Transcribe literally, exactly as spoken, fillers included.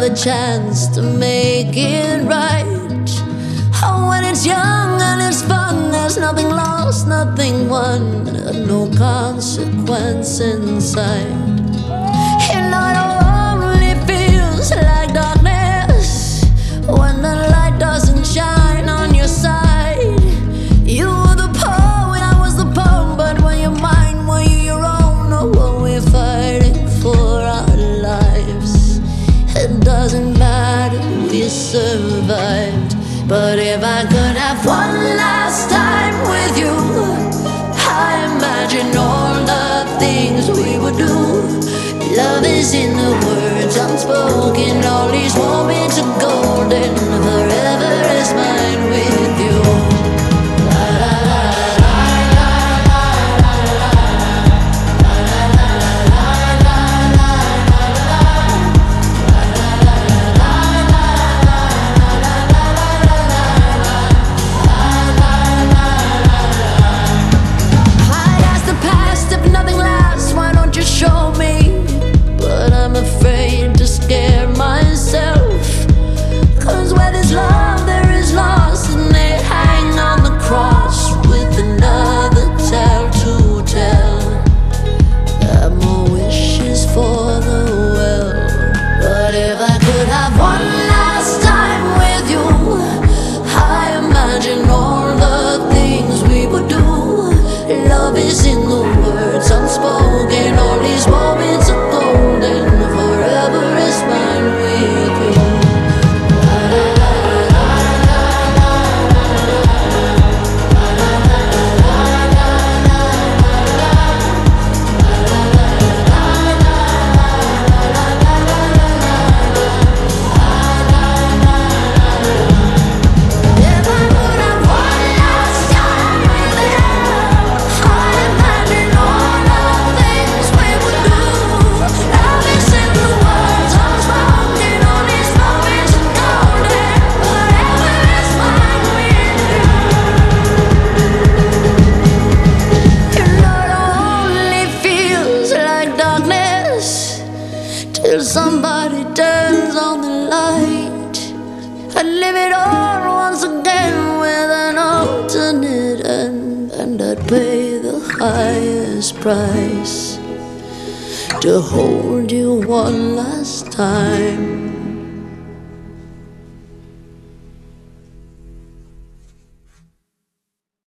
another chance to make it right. Oh, when it's young and it's fun, there's nothing lost, nothing won, and no consequence in sight. And it only feels like darkness when the light doesn't shine on your side. You were the poet, I was the poem, but when you're mine, were you your own, or were we fighting for our lives? It doesn't matter, we survived. But if I could have one last time with you, I imagine all the things we would do. Love is in the words unspoken, all these moments are golden. Forever is mine with you. Afraid to scare myself, 'cause where there's love there is loss, and they hang on the cross with another tale to tell. Got more wishes for the well, but if I could have one last time with you, I imagine all the things we would do. Love is in the words unspoken, all these moments are golden. Forever is mine with you. If I could have one last time with you, I imagine all the things we would do. Love is in the words unspoken, all these moments are golden. Forever is mine with you. You know it only feels like darkness till somebody turns on the light. I'd live it all once again with an alternate end, and I'd pay the highest price to hold you one last time.